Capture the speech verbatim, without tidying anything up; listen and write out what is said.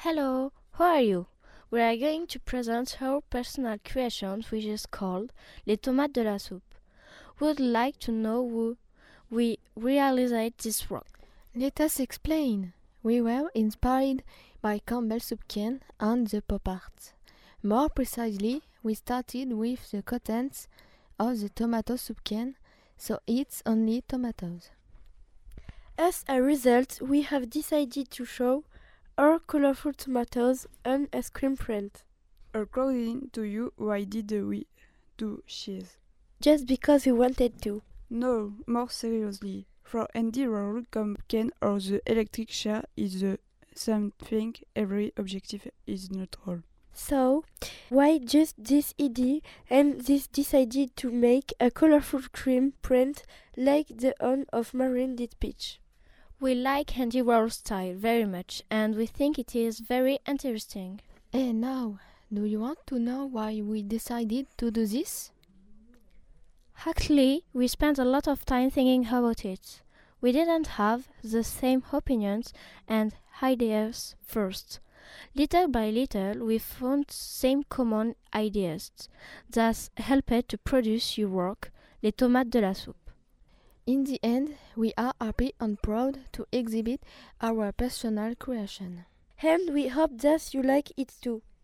Hello, how are you? We are going to present our personal creation which is called Les Tomates de la Soupe. We would like to know who we realized this work. Let us explain. We were inspired by Campbell soup can and the pop art. More precisely, we started with the contents of the tomato soup can, so it's only tomatoes. As a result, we have decided to show our colorful tomatoes on a screen print. According to you, why did we do cheese? Just because we wanted to. No, more seriously. For Andy Warhol, can or the electric chair is the same thing, every objective is neutral. So, why just this idea and this decided to make a colorful screen print like the one of Marine did Peach? We like Andy Warhol's style very much and we think it is very interesting. And now, do you want to know why we decided to do this? Actually, we spent a lot of time thinking about it. We didn't have the same opinions and ideas first. Little by little, we found same common ideas that helped to produce your work, Les Tomates de la Soupe. In the end, we are happy and proud to exhibit our personal creation. And we hope that you like it too.